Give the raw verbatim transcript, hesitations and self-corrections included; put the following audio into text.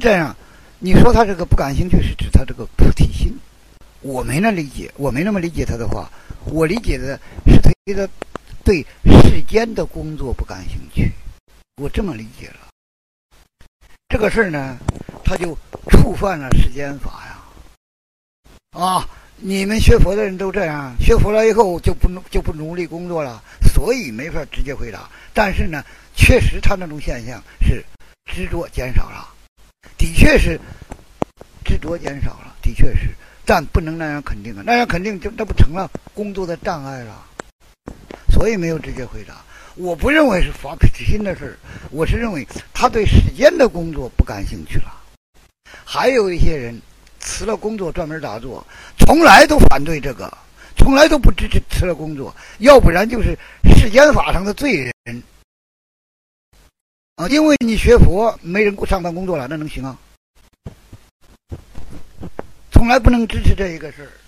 这样。你说他这个不感兴趣，是指他这个菩提心。我没那理解，我没那么理解他的话，我理解的是他的对世间的工作不感兴趣，我这么理解了。这个事儿呢，他就触犯了世间法呀。啊，你们学佛的人都这样，学佛了以后就不就不努力工作了，所以没法直接回答。但是呢，确实他那种现象是执着减少了，的确是执着减少了，的确是，但不能那样肯定啊，那样肯定就那不成了工作的障碍了，所以没有直接回答。我不认为是发菩提心的事儿，我是认为他对世间的工作不感兴趣了。还有一些人辞了工作专门打坐，从来都反对这个，从来都不支持辞了工作，要不然就是世间法上的罪人啊！因为你学佛没人上班工作了，那能行啊？从来不能支持这一个事儿。